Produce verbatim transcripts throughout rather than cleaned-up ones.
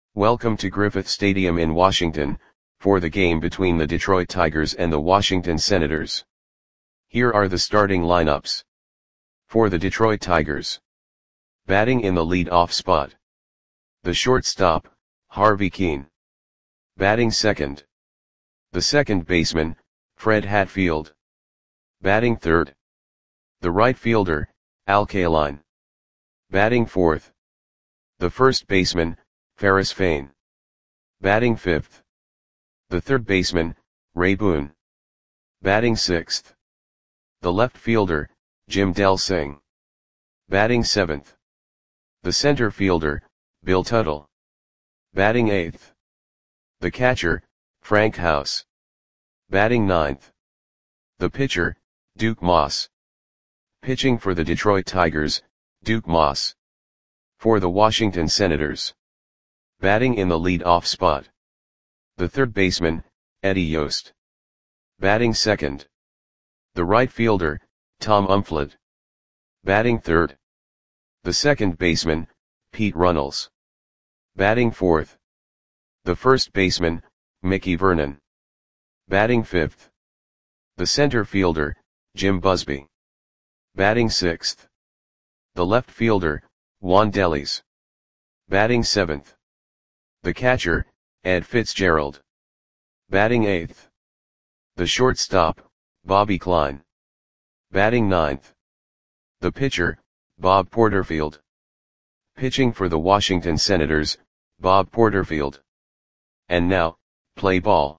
Welcome to Griffith Stadium in Washington, for the game between the Detroit Tigers and the Washington Senators. Here are the starting lineups. For the Detroit Tigers. Batting in the lead-off spot. The shortstop, Harvey Kuenn. Batting second. The second baseman, Fred Hatfield. Batting third. The right fielder, Al Kaline. Batting fourth. The first baseman, Ferris Fain. Batting fifth. The third baseman, Ray Boone. Batting sixth. The left fielder, Jim Delsing. Batting seventh. The center fielder, Bill Tuttle. Batting eighth. The catcher, Frank House. Batting ninth. The pitcher, Duke Moss. Pitching for the Detroit Tigers, Duke Moss. For the Washington Senators. Batting in the lead-off spot. The third baseman, Eddie Yost. Batting second. The right fielder, Tom Umflett. Batting third. The second baseman, Pete Runnels. Batting fourth. The first baseman, Mickey Vernon. Batting fifth. The center fielder, Jim Busby. Batting sixth. The left fielder, Juan Delis. Batting seventh. The catcher, Ed Fitzgerald. Batting eighth. The shortstop, Bobby Klein. Batting ninth. The pitcher, Bob Porterfield. Pitching for the Washington Senators, Bob Porterfield. And now, play ball.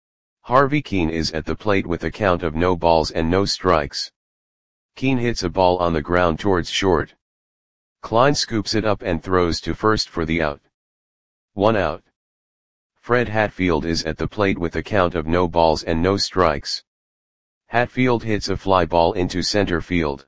Harvey Kuenn is at the plate with a count of no balls and no strikes. Kuenn hits a ball on the ground towards short. Klein scoops it up and throws to first for the out. One out. Fred Hatfield is at the plate with a count of no balls and no strikes. Hatfield hits a fly ball into center field.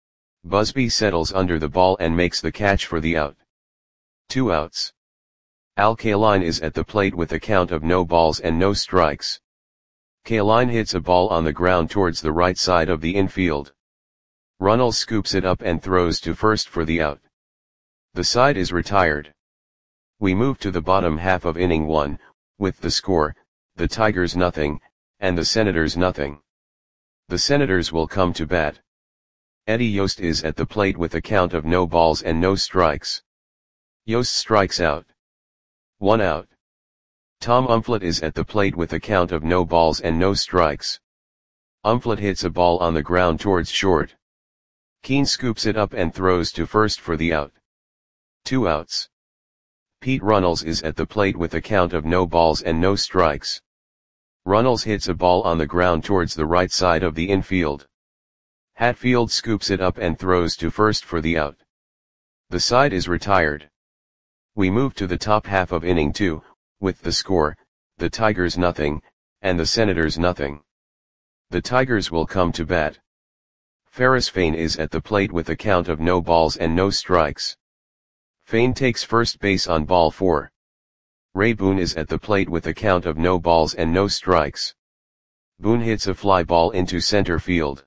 Busby settles under the ball and makes the catch for the out. Two outs. Al Kaline is at the plate with a count of no balls and no strikes. Kaline hits a ball on the ground towards the right side of the infield. Runnels scoops it up and throws to first for the out. The side is retired. We move to the bottom half of inning one, with the score, the Tigers nothing, and the Senators nothing. The Senators will come to bat. Eddie Yost is at the plate with a count of no balls and no strikes. Yost strikes out. One out. Tom Umflett is at the plate with a count of no balls and no strikes. Umflett hits a ball on the ground towards short. Kuenn scoops it up and throws to first for the out. Two outs. Pete Runnels is at the plate with a count of no balls and no strikes. Runnels hits a ball on the ground towards the right side of the infield. Hatfield scoops it up and throws to first for the out. The side is retired. We move to the top half of inning two, with the score, the Tigers nothing, and the Senators nothing. The Tigers will come to bat. Ferris Fain is at the plate with a count of no balls and no strikes. Fain takes first base on ball four. Ray Boone is at the plate with a count of no balls and no strikes. Boone hits a fly ball into center field.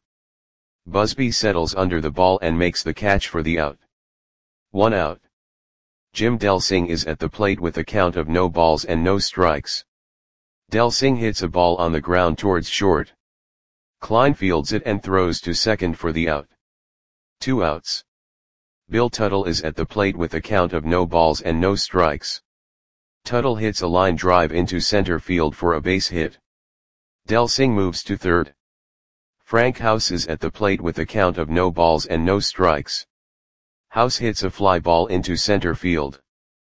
Busby settles under the ball and makes the catch for the out. One out. Jim Delsing is at the plate with a count of no balls and no strikes. Delsing hits a ball on the ground towards short. Klein fields it and throws to second for the out. Two outs. Bill Tuttle is at the plate with a count of no balls and no strikes. Tuttle hits a line drive into center field for a base hit. Delsing moves to third. Frank House is at the plate with a count of no balls and no strikes. House hits a fly ball into center field.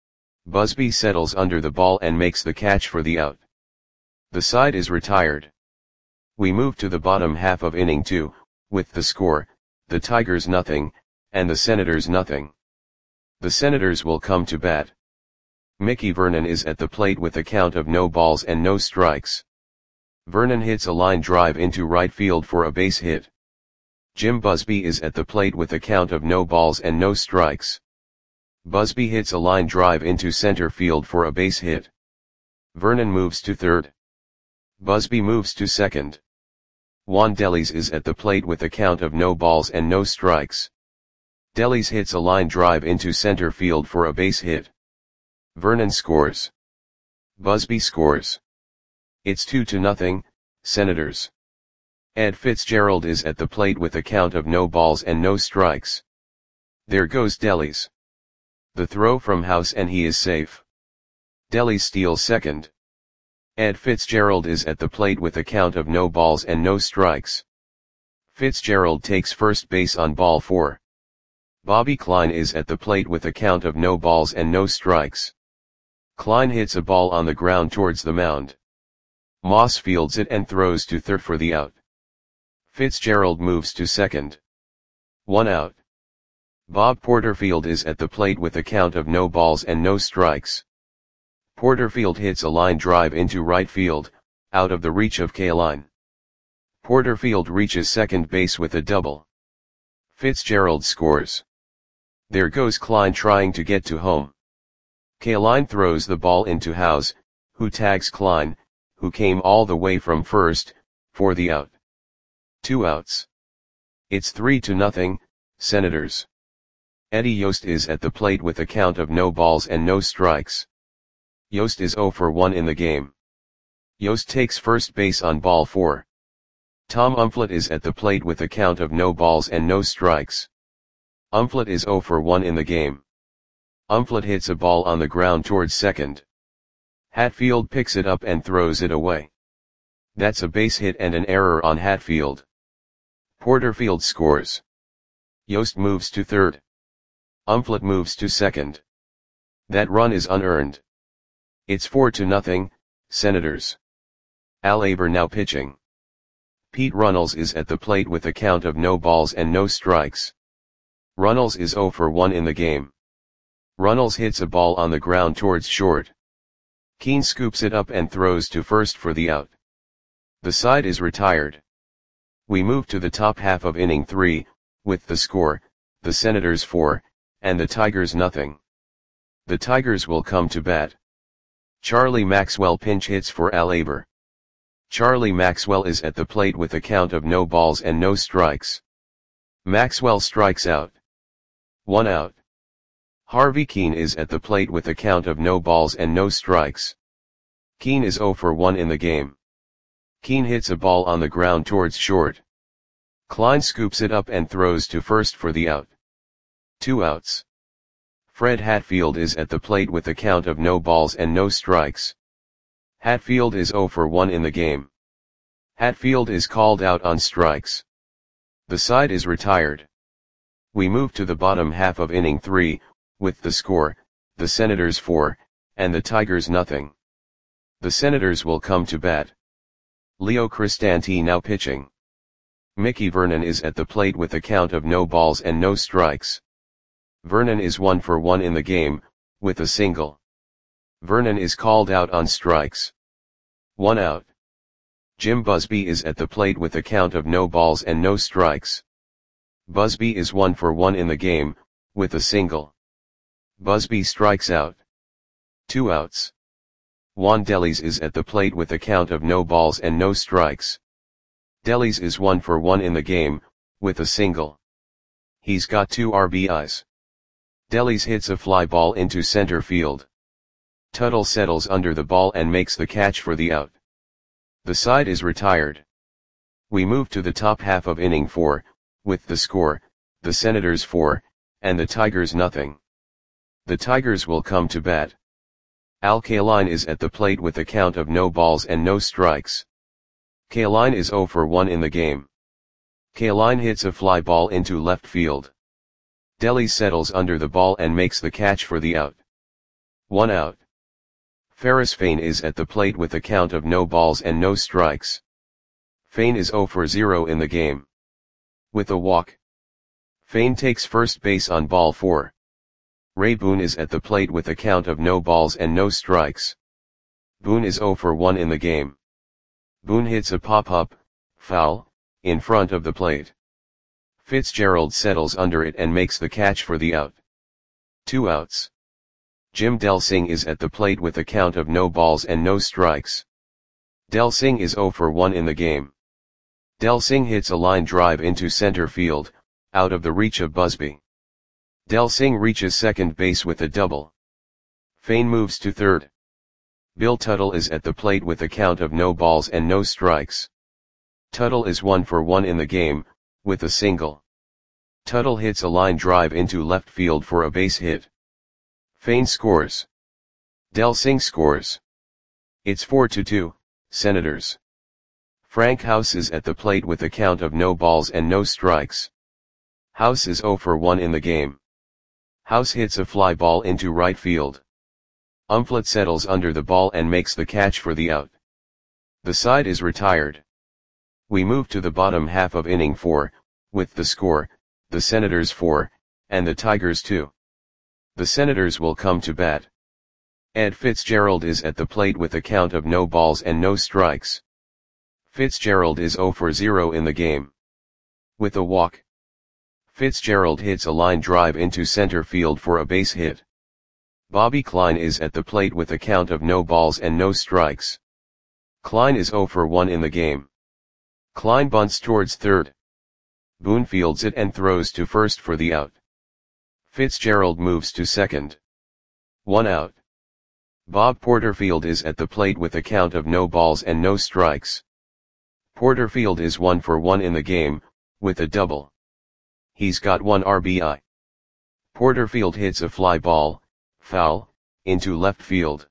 Busby settles under the ball and makes the catch for the out. The side is retired. We move to the bottom half of inning two, with the score, the Tigers nothing, and the Senators nothing. The Senators will come to bat. Mickey Vernon is at the plate with a count of no balls and no strikes. Vernon hits a line drive into right field for a base hit. Jim Busby is at the plate with a count of no balls and no strikes. Busby hits a line drive into center field for a base hit. Vernon moves to third. Busby moves to second. Juan Delis is at the plate with a count of no balls and no strikes. Delis hits a line drive into center field for a base hit. Vernon scores. Busby scores. It's two to nothing, Senators. Ed Fitzgerald is at the plate with a count of no balls and no strikes. There goes Delis. The throw from House and he is safe. Delis steals second. Ed Fitzgerald is at the plate with a count of no balls and no strikes. Fitzgerald takes first base on ball four. Bobby Klein is at the plate with a count of no balls and no strikes. Klein hits a ball on the ground towards the mound. Moss fields it and throws to third for the out. Fitzgerald moves to second. One out. Bob Porterfield is at the plate with a count of no balls and no strikes. Porterfield hits a line drive into right field, out of the reach of Kaline. Porterfield reaches second base with a double. Fitzgerald scores. There goes Klein trying to get to home. Kaline throws the ball into House, who tags Klein, who came all the way from first, for the out. Two outs. It's three to nothing, Senators. Eddie Yost is at the plate with a count of no balls and no strikes. Yost is oh for one in the game. Yost takes first base on ball four. Tom Umflett is at the plate with a count of no balls and no strikes. Umflett is oh for one in the game. Umflett hits a ball on the ground towards second. Hatfield picks it up and throws it away. That's a base hit and an error on Hatfield. Porterfield scores. Yost moves to third. Umflett moves to second. That run is unearned. It's four to nothing, Senators. Al Aber now pitching. Pete Runnels is at the plate with a count of no balls and no strikes. Runnels is oh for one in the game. Runnels hits a ball on the ground towards short. Keane scoops it up and throws to first for the out. The side is retired. We move to the top half of inning three, with the score, the Senators four, and the Tigers nothing. The Tigers will come to bat. Charlie Maxwell pinch hits for Al Aber. Charlie Maxwell is at the plate with a count of no balls and no strikes. Maxwell strikes out. One out. Harvey Keane is at the plate with a count of no balls and no strikes. Keane is oh for one in the game. Keane hits a ball on the ground towards short. Klein scoops it up and throws to first for the out. Two outs. Fred Hatfield is at the plate with a count of no balls and no strikes. Hatfield is oh for one in the game. Hatfield is called out on strikes. The side is retired. We move to the bottom half of inning three, with the score, the Senators four, and the Tigers nothing. The Senators will come to bat. Leo Cristanti now pitching. Mickey Vernon is at the plate with a count of no balls and no strikes. Vernon is one for one in the game, with a single. Vernon is called out on strikes. One out. Jim Busby is at the plate with a count of no balls and no strikes. Busby is one for one in the game, with a single. Busby strikes out. Two outs. Juan Delis is at the plate with a count of no balls and no strikes. Delis is one for one in the game, with a single. He's got two R B Is. Delis hits a fly ball into center field. Tuttle settles under the ball and makes the catch for the out. The side is retired. We move to the top half of inning four, with the score, the Senators four, and the Tigers nothing. The Tigers will come to bat. Al Kaline is at the plate with a count of no balls and no strikes. Kaline is oh for one in the game. Kaline hits a fly ball into left field. Delis settles under the ball and makes the catch for the out. One out. Ferris Fain is at the plate with a count of no balls and no strikes. Fain is oh for zero in the game. With a walk. Fain takes first base on ball four. Ray Boone is at the plate with a count of no balls and no strikes. Boone is oh for one in the game. Boone hits a pop-up, foul, in front of the plate. Fitzgerald settles under it and makes the catch for the out. Two outs. Jim Delsing is at the plate with a count of no balls and no strikes. Delsing is oh for one in the game. Delsing hits a line drive into center field, out of the reach of Busby. Delsing reaches second base with a double. Fane moves to third. Bill Tuttle is at the plate with a count of no balls and no strikes. Tuttle is one for one in the game, with a single. Tuttle hits a line drive into left field for a base hit. Fane scores. Del Singh scores. It's four to two, Senators. Frank House is at the plate with a count of no balls and no strikes. House is zero for one in the game. House hits a fly ball into right field. Umflett settles under the ball and makes the catch for the out. The side is retired. We move to the bottom half of inning four, with the score, the Senators four, and the Tigers two. The Senators will come to bat. Ed Fitzgerald is at the plate with a count of no balls and no strikes. Fitzgerald is zero for zero in the game. With a walk, Fitzgerald hits a line drive into center field for a base hit. Bobby Klein is at the plate with a count of no balls and no strikes. Klein is zero for one in the game. Klein bunts towards third. Boone fields it and throws to first for the out. Fitzgerald moves to second. One out. Bob Porterfield is at the plate with a count of no balls and no strikes. Porterfield is one for one in the game, with a double. He's got one R B I. Porterfield hits a fly ball, foul, into left field.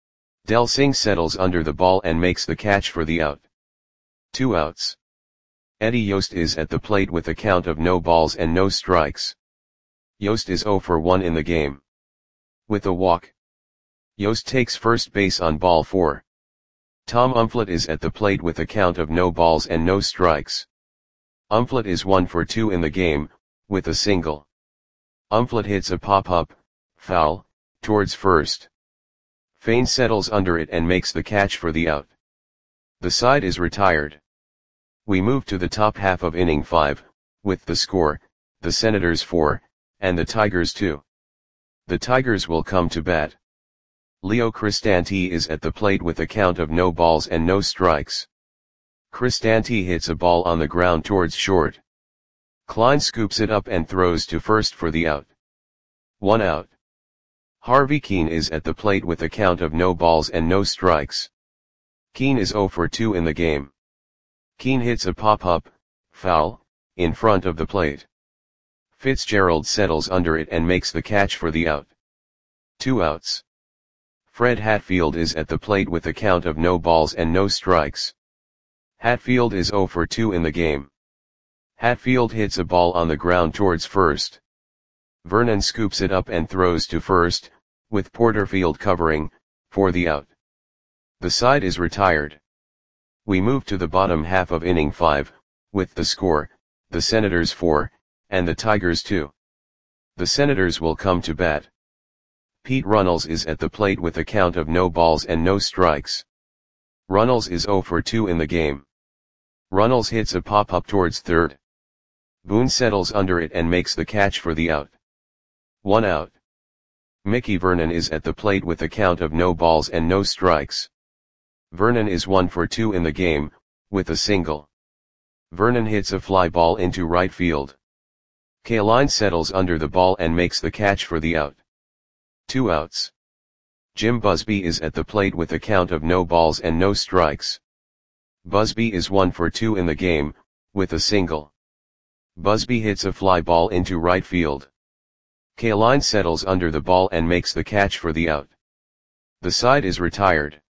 Del Singh settles under the ball and makes the catch for the out. Two outs. Eddie Yost is at the plate with a count of no balls and no strikes. Yost is zero for one in the game. With a walk, Yost takes first base on ball four. Tom Umflett is at the plate with a count of no balls and no strikes. Umflett is one for two in the game, with a single. Umflett hits a pop-up, foul, towards first. Fane settles under it and makes the catch for the out. The side is retired. We move to the top half of inning five, with the score, the Senators four, and the Tigers two. The Tigers will come to bat. Leo Cristante is at the plate with a count of no balls and no strikes. Cristante hits a ball on the ground towards short. Klein scoops it up and throws to first for the out. One out. Harvey Keene is at the plate with a count of no balls and no strikes. Keene is zero for two in the game. Keene hits a pop-up, foul, in front of the plate. Fitzgerald settles under it and makes the catch for the out. Two outs. Fred Hatfield is at the plate with a count of no balls and no strikes. Hatfield is zero for two in the game. Hatfield hits a ball on the ground towards first. Vernon scoops it up and throws to first, with Porterfield covering, for the out. The side is retired. We move to the bottom half of inning five, with the score, the Senators four, and the Tigers two. The Senators will come to bat. Pete Runnels is at the plate with a count of no balls and no strikes. Runnels is zero for two in the game. Runnels hits a pop-up towards third. Boone settles under it and makes the catch for the out. One out. Mickey Vernon is at the plate with a count of no balls and no strikes. Vernon is one for two in the game, with a single. Vernon hits a fly ball into right field. Kaline settles under the ball and makes the catch for the out. Two outs. Jim Busby is at the plate with a count of no balls and no strikes. Busby is one for two in the game, with a single. Busby hits a fly ball into right field. Kaline settles under the ball and makes the catch for the out. The side is retired.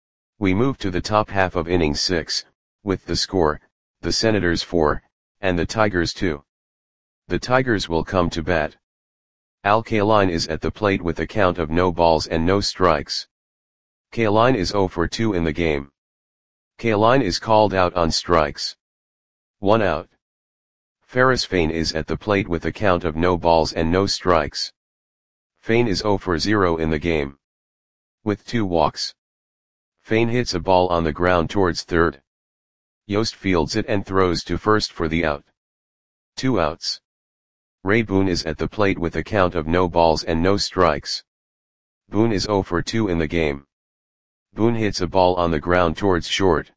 We move to the top half of inning six, with the score, the Senators four, and the Tigers two. The Tigers will come to bat. Al Kaline is at the plate with a count of no balls and no strikes. Kaline is zero for two in the game. Kaline is called out on strikes. One out. Ferris Fane is at the plate with a count of no balls and no strikes. Fane is zero for zero in the game. With two walks, Fane hits a ball on the ground towards third. Yost fields it and throws to first for the out. Two outs. Ray Boone is at the plate with a count of no balls and no strikes. Boone is zero for two in the game. Boone hits a ball on the ground towards short.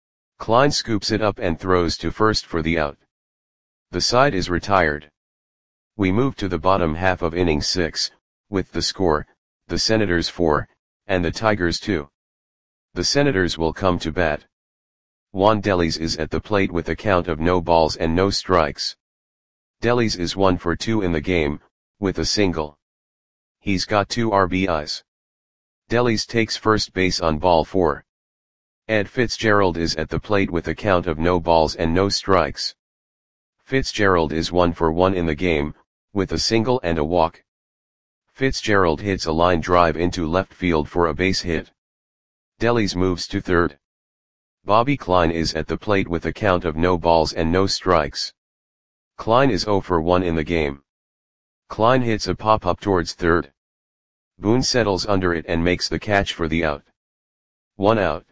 Klein scoops it up and throws to first for the out. The side is retired. We move to the bottom half of inning six, with the score, the Senators four, and the Tigers two. The Senators will come to bat. Juan Delis is at the plate with a count of no balls and no strikes. Delis is one for two in the game, with a single. He's got two R B Is. Delis takes first base on ball four. Ed Fitzgerald is at the plate with a count of no balls and no strikes. Fitzgerald is one for one in the game, with a single and a walk. Fitzgerald hits a line drive into left field for a base hit. Delis moves to third. Bobby Klein is at the plate with a count of no balls and no strikes. Klein is zero for one in the game. Klein hits a pop-up towards third. Boone settles under it and makes the catch for the out. One out.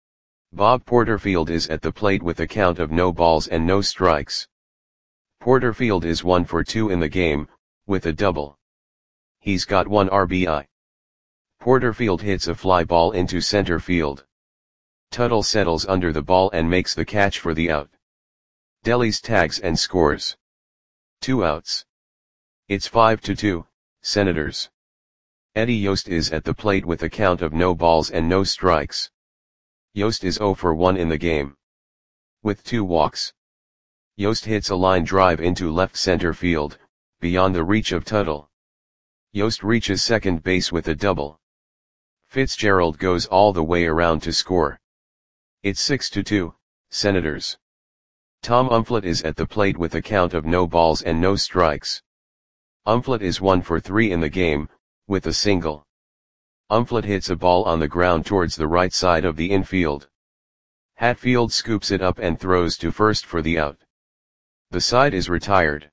Bob Porterfield is at the plate with a count of no balls and no strikes. Porterfield is one for two in the game, with a double. He's got one R B I. Porterfield hits a fly ball into center field. Tuttle settles under the ball and makes the catch for the out. Delis tags and scores. Two outs. It's five to two, Senators. Eddie Yost is at the plate with a count of no balls and no strikes. Yost is zero for one in the game. With two walks. Yost hits a line drive into left center field, beyond the reach of Tuttle. Yost reaches second base with a double. Fitzgerald goes all the way around to score. It's six to two, Senators. Tom Umflett is at the plate with a count of no balls and no strikes. Umflett is one for three in the game, with a single. Umflett hits a ball on the ground towards the right side of the infield. Hatfield scoops it up and throws to first for the out. The side is retired.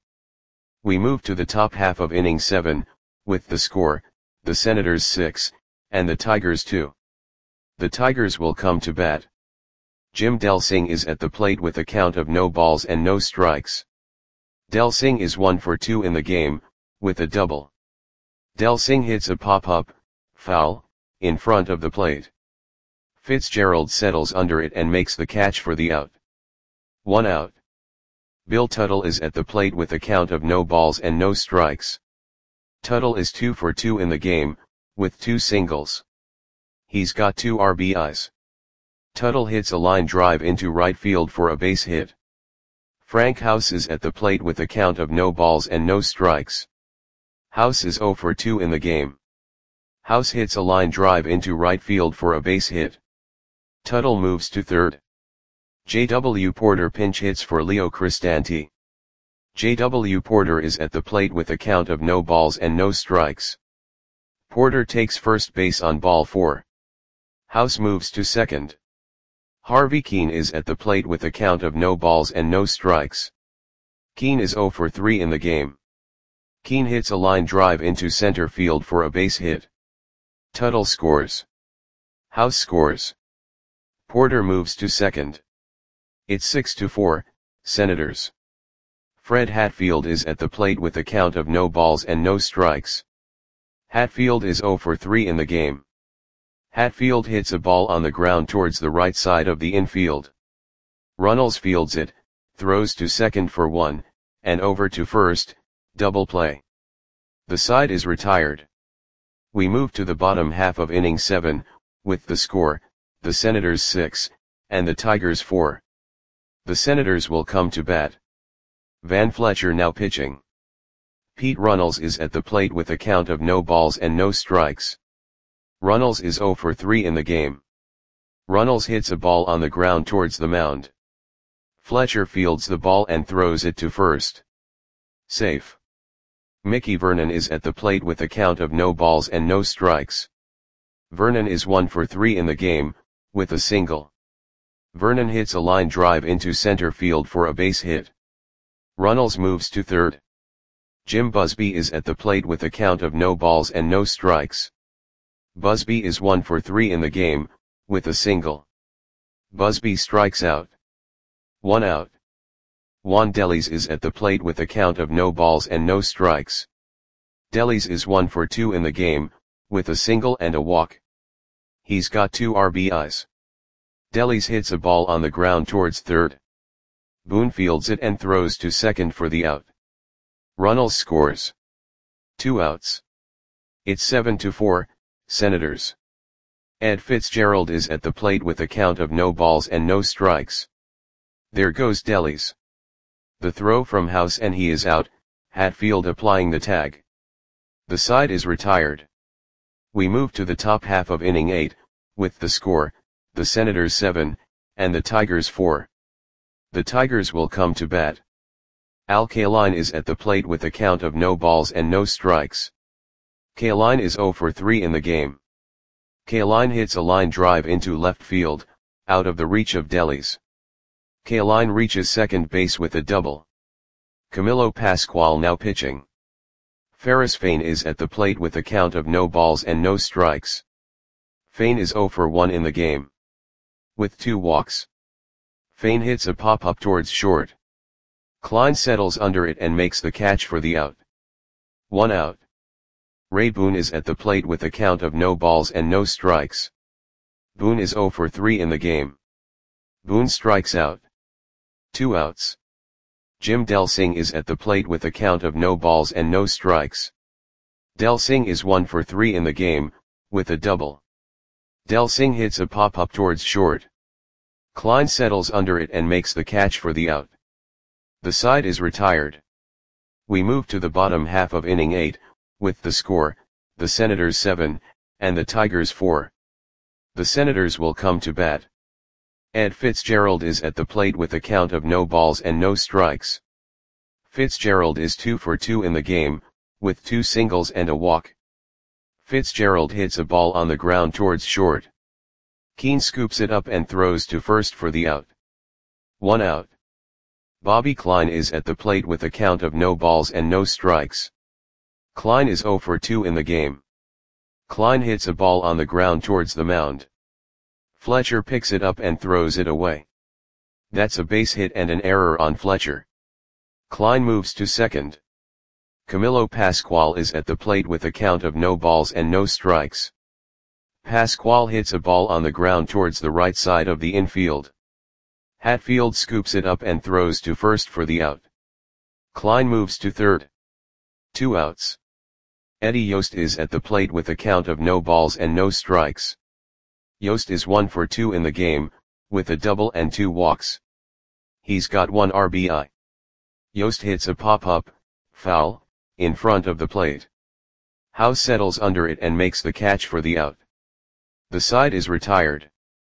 We move to the top half of inning seven, with the score, the Senators six, and the Tigers two. The Tigers will come to bat. Jim Delsing is at the plate with a count of no balls and no strikes. Delsing is one for two in the game, with a double. Delsing hits a pop-up, foul, in front of the plate. Fitzgerald settles under it and makes the catch for the out. One out. Bill Tuttle is at the plate with a count of no balls and no strikes. Tuttle is two for two in the game, with two singles. He's got two R B Is. Tuttle hits a line drive into right field for a base hit. Frank House is at the plate with a count of no balls and no strikes. House is zero for two in the game. House hits a line drive into right field for a base hit. Tuttle moves to third. J W Porter pinch hits for Leo Cristanti. J W Porter is at the plate with a count of no balls and no strikes. Porter takes first base on ball four. House moves to second. Harvey Keene is at the plate with a count of no balls and no strikes. Keene is zero for three in the game. Keene hits a line drive into center field for a base hit. Tuttle scores. House scores. Porter moves to second. It's six to four, Senators. Fred Hatfield is at the plate with a count of no balls and no strikes. Hatfield is zero for three in the game. Hatfield hits a ball on the ground towards the right side of the infield. Runnels fields it, throws to second for one, and over to first, double play. The side is retired. We move to the bottom half of inning seven, with the score, the Senators six, and the Tigers four. The Senators will come to bat. Van Fletcher now pitching. Pete Runnels is at the plate with a count of no balls and no strikes. Runnels is zero for three in the game. Runnels hits a ball on the ground towards the mound. Fletcher fields the ball and throws it to first. Safe. Mickey Vernon is at the plate with a count of no balls and no strikes. Vernon is one for three in the game, with a single. Vernon hits a line drive into center field for a base hit. Runnels moves to third. Jim Busby is at the plate with a count of no balls and no strikes. Busby is one for three in the game, with a single. Busby strikes out. One out. Juan Delis is at the plate with a count of no balls and no strikes. Delis is one for two in the game, with a single and a walk. He's got two R B Is. Delis hits a ball on the ground towards third. Boone fields it and throws to second for the out. Runnels scores. Two outs. It's seven to four, Senators. Ed Fitzgerald is at the plate with a count of no balls and no strikes. There goes Delis. The throw from House and he is out, Hatfield applying the tag. The side is retired. We move to the top half of inning eight, with the score, the Senators seven, and the Tigers four. The Tigers will come to bat. Al Kaline is at the plate with a count of no balls and no strikes. Kaline is oh for three in the game. Kaline hits a line drive into left field, out of the reach of Delis. Kaline reaches second base with a double. Camilo Pascual now pitching. Ferris Fain is at the plate with a count of no balls and no strikes. Fain is oh for one in the game. With two walks. Fain hits a pop-up towards short. Klein settles under it and makes the catch for the out. One out. Ray Boone is at the plate with a count of no balls and no strikes. Boone is oh for three in the game. Boone strikes out. Two outs. Jim Delsing is at the plate with a count of no balls and no strikes. Delsing is one for three in the game, with a double. Delsing hits a pop-up towards short. Klein settles under it and makes the catch for the out. The side is retired. We move to the bottom half of inning eight, with the score, the Senators seven, and the Tigers four. The Senators will come to bat. Ed Fitzgerald is at the plate with a count of no balls and no strikes. Fitzgerald is two for two in the game, with two singles and a walk. Fitzgerald hits a ball on the ground towards short. Keane scoops it up and throws to first for the out. One out. Bobby Klein is at the plate with a count of no balls and no strikes. Klein is oh for two in the game. Klein hits a ball on the ground towards the mound. Fletcher picks it up and throws it away. That's a base hit and an error on Fletcher. Klein moves to second. Camilo Pascual is at the plate with a count of no balls and no strikes. Pascual hits a ball on the ground towards the right side of the infield. Hatfield scoops it up and throws to first for the out. Klein moves to third. Two outs. Eddie Yost is at the plate with a count of no balls and no strikes. Yost is one for two in the game, with a double and two walks. He's got one R B I. Yost hits a pop-up, foul, in front of the plate. House settles under it and makes the catch for the out. The side is retired.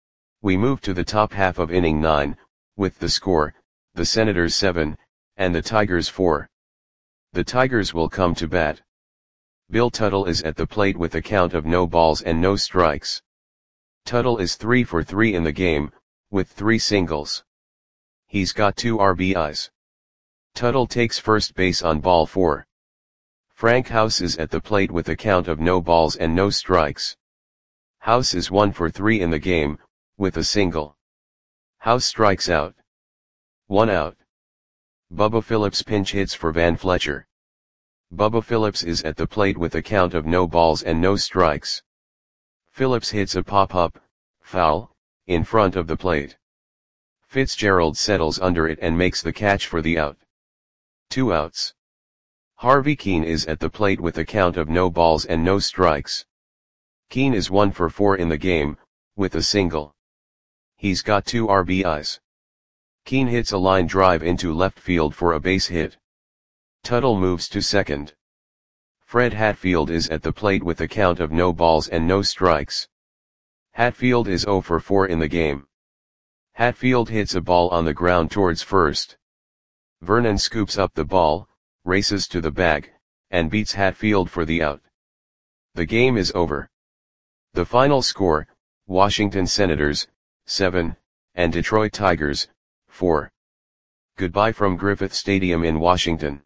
We move to the top half of inning nine, with the score, the Senators seven, and the Tigers four. The Tigers will come to bat. Bill Tuttle is at the plate with a count of no balls and no strikes. Tuttle is three for three in the game, with three singles. He's got two R B Is. Tuttle takes first base on ball four. Frank House is at the plate with a count of no balls and no strikes. House is one for three in the game, with a single. House strikes out. One out. Bubba Phillips pinch hits for Van Fletcher. Bubba Phillips is at the plate with a count of no balls and no strikes. Phillips hits a pop-up, foul, in front of the plate. Fitzgerald settles under it and makes the catch for the out. Two outs. Harvey Keane is at the plate with a count of no balls and no strikes. Keane is one for four in the game, with a single. He's got two R B Is. Keane hits a line drive into left field for a base hit. Tuttle moves to second. Fred Hatfield is at the plate with a count of no balls and no strikes. Hatfield is oh for four in the game. Hatfield hits a ball on the ground towards first. Vernon scoops up the ball, races to the bag, and beats Hatfield for the out. The game is over. The final score, Washington Senators, seven, and Detroit Tigers, four. Goodbye from Griffith Stadium in Washington.